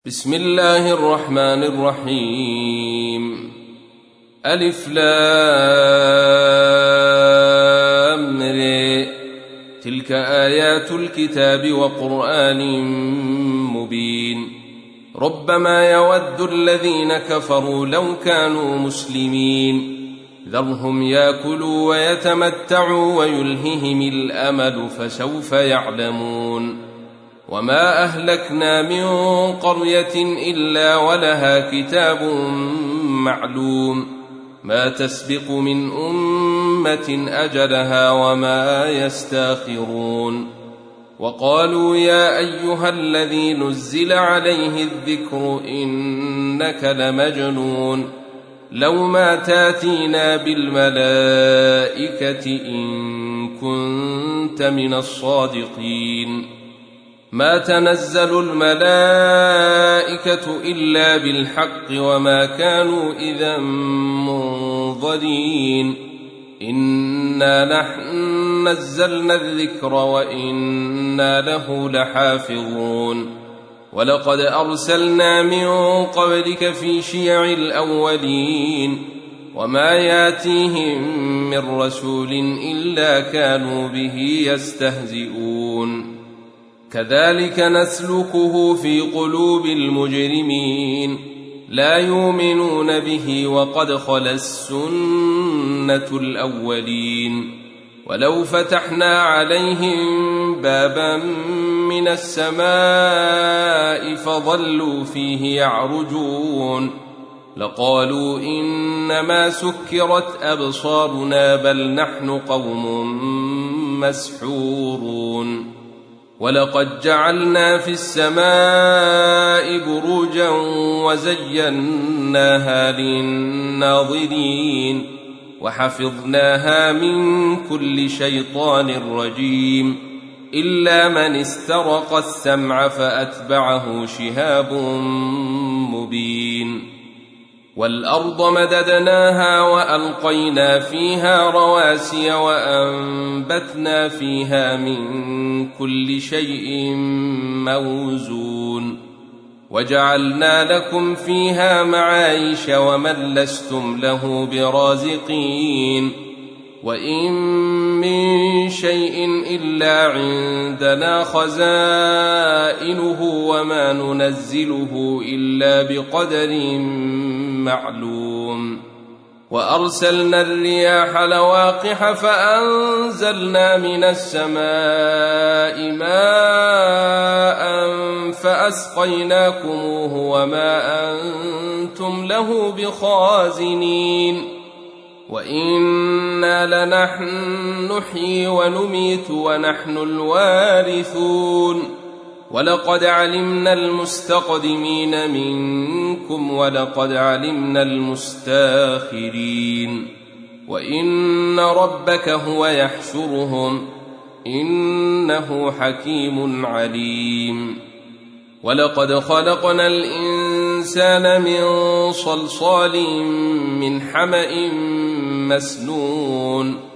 بسم الله الرحمن الرحيم. ألف لام ر. تلك آيات الكتاب وقرآن مبين. ربما يود الذين كفروا لو كانوا مسلمين. ذرهم يأكلوا ويتمتعوا ويلههم الأمل فسوف يعلمون. وما أهلكنا من قرية إلا ولها كتاب معلوم ما تسبق من أمة أجلها وما يستاخرون. وقالوا يا أيها الذي نزل عليه الذكر إنك لمجنون لو ما تاتينا بالملائكة إن كنت من الصادقين. ما تنزل الملائكة إلا بالحق وما كانوا إذا منظرين. إنا نحن نزلنا الذكر وإنا له لحافظون. ولقد أرسلنا من قبلك في شيع الأولين وما ياتيهم من رسول إلا كانوا به يستهزئون. كذلك نسلكه في قلوب المجرمين لا يؤمنون به وقد خلت السنة الأولين. ولو فتحنا عليهم بابا من السماء فظلوا فيه يعرجون لقالوا إنما سكرت أبصارنا بل نحن قوم مسحورون. ولقد جعلنا في السماء بروجا وزيناها للناظرين وحفظناها من كل شيطان رجيم إلا من استرق السمع فأتبعه شهاب مبين. والأرض مددناها وألقينا فيها رواسي وأنبتنا فيها من كل شيء موزون وجعلنا لكم فيها معايش ومن لستم له برازقين. وإن من شيء إلا عندنا خزائنه وما ننزله إلا بقدر معلوم. وأرسلنا الرياح لواقح فأنزلنا من السماء ماء فأسقيناكموه وما أنتم له بخازنين. وإنا لنحن نحيي ونميت ونحن الوارثون. ولقد علمنا المستقدمين منكم ولقد علمنا المستاخرين. وإن ربك هو يحشرهم إنه حكيم عليم. ولقد خلقنا الإنسان من صلصال من حمأ مسنون.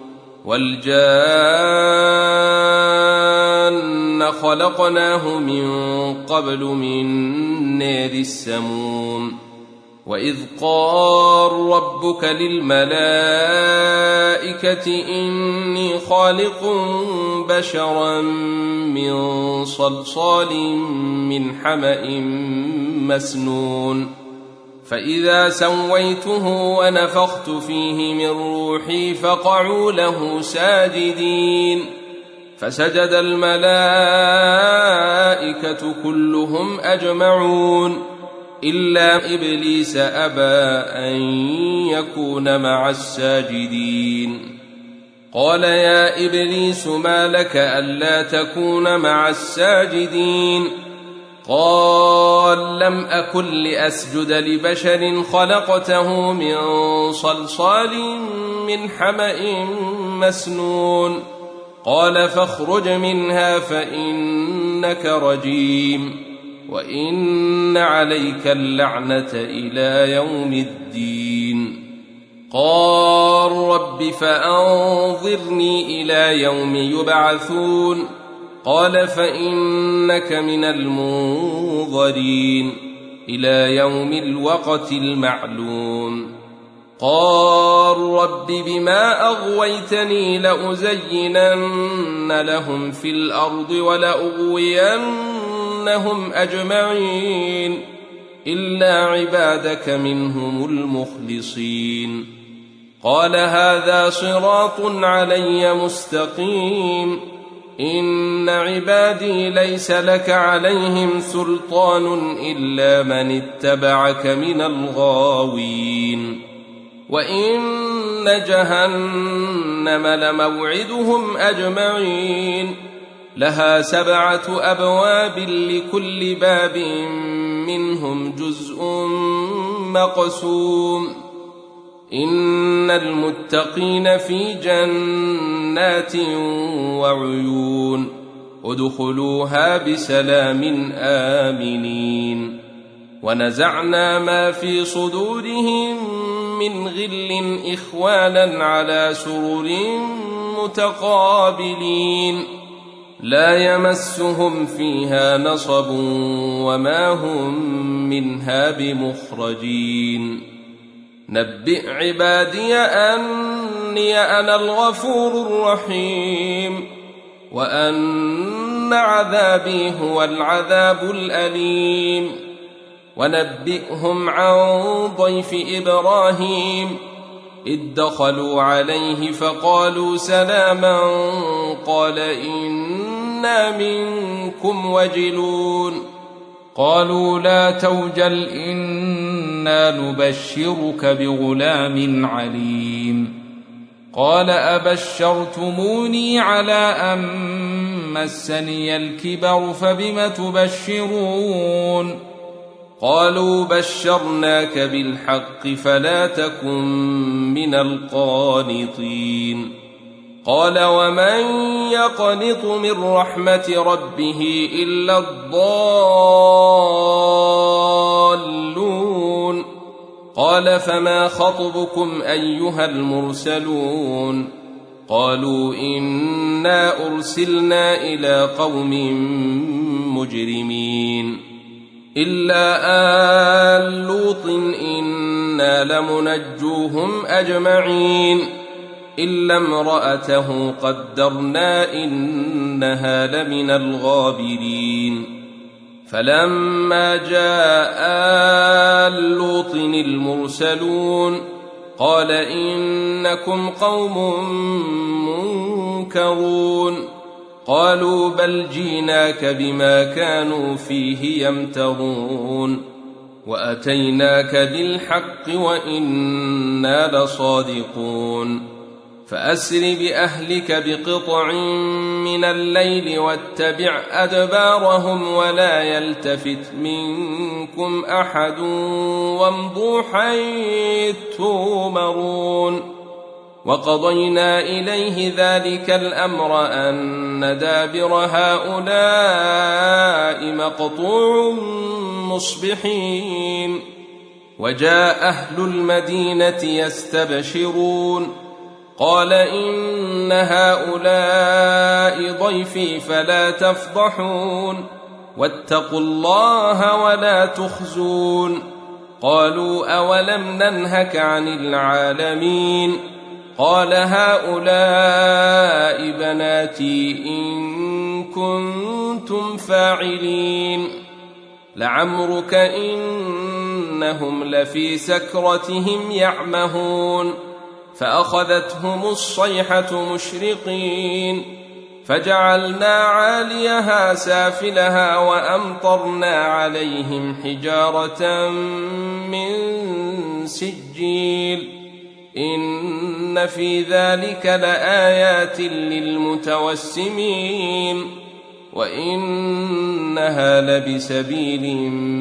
والجان خلقناه من قبل من نار السموم. وإذ قال ربك للملائكة إني خالق بشرا من صلصال من حمأ مسنون فإذا سويته ونفخت فيه من روحي فقعوا له ساجدين. فسجد الملائكة كلهم أجمعون إلا إبليس أبى أن يكون مع الساجدين. قال يا إبليس ما لك ألا تكون مع الساجدين؟ قال لم أكن لأسجد لبشر خلقته من صلصال من حمأ مسنون. قال فاخرج منها فإنك رجيم وإن عليك اللعنة إلى يوم الدين. قال رب فأنظرني إلى يوم يبعثون. قال فإنك من المنظرين إلى يوم الوقت المعلوم. قال رب بما أغويتني لأزينن لهم في الأرض ولأغوينهم أجمعين إلا عبادك منهم المخلصين. قال هذا صراط علي مستقيم إن عبادي ليس لك عليهم سلطان إلا من اتبعك من الغاوين. وإن جهنم لموعدهم أجمعين لها 7 أبواب لكل باب منهم جزء مقسوم. إن المتقين في جنات وعيون ادخلوها بسلام آمنين. ونزعنا ما في صدورهم من غل إخوانا على سرر متقابلين لا يمسهم فيها نصب وما هم منها بمخرجين. نبئ عبادي أني أنا الغفور الرحيم وأن عذابي هو العذاب الأليم. ونبئهم عن ضيف إبراهيم إذ دخلوا عليه فقالوا سلاما قال إنا منكم وجلون قالوا لا توجل إنا نبشرك بغلام عليم. قال أبشرتموني على أن مسني الكبر فبم تبشرون قالوا بشرناك بالحق فلا تكن من القانطين. قال ومن يقنط من رحمة ربه إلا الضالون. قال فما خطبكم أيها المرسلون قالوا إنا أرسلنا إلى قوم مجرمين إلا آل لوط إنا لمنجوهم أجمعين إلا امرأته قدرنا إنها لمن الغابرين. فلما جاء آل لوط المرسلون قال إنكم قوم منكرون قالوا بل جيناك بما كانوا فيه يمترون وأتيناك بالحق وإنا لصادقون. فأسر بأهلك بقطع من الليل واتبع أدبارهم ولا يلتفت منكم أحد وامضوا حيث تؤمرون. وقضينا إليه ذلك الأمر أن دابر هؤلاء مقطوع مصبحين. وجاء أهل المدينة يستبشرون قال إن هؤلاء ضيفي فلا تفضحون واتقوا الله ولا تخزون. قالوا أولم ننهك عن العالمين قال هؤلاء بناتي إن كنتم فاعلين. لعمرك إنهم لفي سكرتهم يعمهون فأخذتهم الصيحة مشرقين فجعلنا عاليها سافلها وأمطرنا عليهم حجارة من سجيل إن في ذلك لآيات للمتوسمين وإنها لبسبيل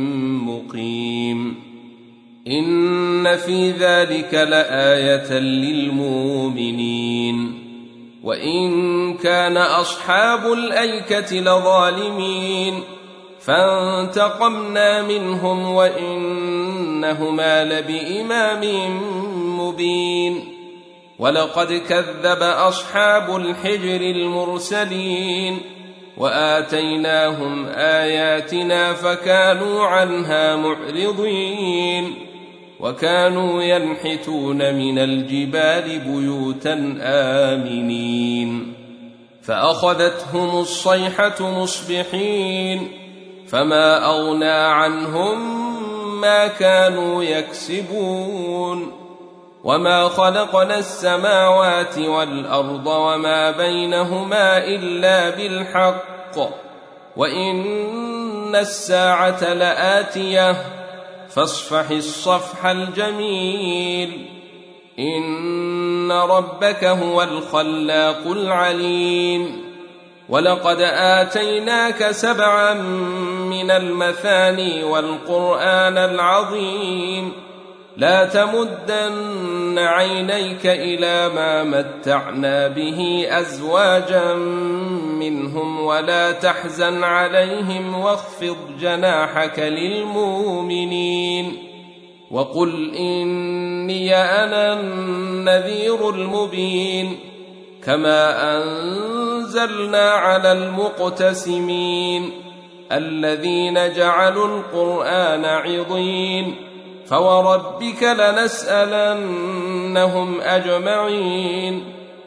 مقيم. إن في ذلك لآية للمؤمنين. وإن كان أصحاب الأيكة لظالمين فانتقمنا منهم وإنهما لبإمام مبين. ولقد كذب أصحاب الحجر المرسلين وآتيناهم آياتنا فكانوا عنها معرضين وكانوا ينحتون من الجبال بيوتا آمنين فأخذتهم الصيحة مصبحين فما أغنى عنهم ما كانوا يكسبون وما خلقنا السماوات والأرض وما بينهما إلا بالحق وإن الساعة لآتية فاصفح الصفح الجميل إن ربك هو الخلاق العليم ولقد آتيناك 7 من المثاني والقرآن العظيم لا تمدن عينيك إلى ما متعنا به أزواجا منهم ولا تحزن عليهم واخفض جناحك للمؤمنين وقل إني أنا النذير المبين كما أنزلنا على المقتسمين الذين جعلوا القرآن عضين فوربك لنسألنهم أجمعين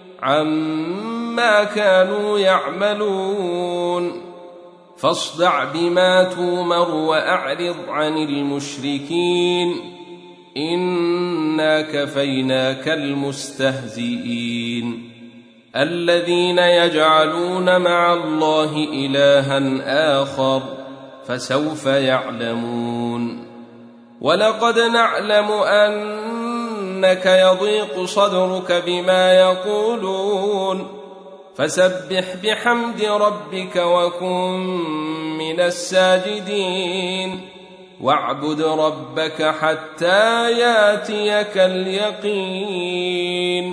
عما كانوا يعملون فاصدع بما تومر وأعرض عن المشركين إنا كفيناك المستهزئين الذين يجعلون مع الله إلها آخر فسوف يعلمون ولقد نعلم أنك يضيق صدرك بما يقولون فسبح بحمد ربك وكن من الساجدين واعبد ربك حتى ياتيك اليقين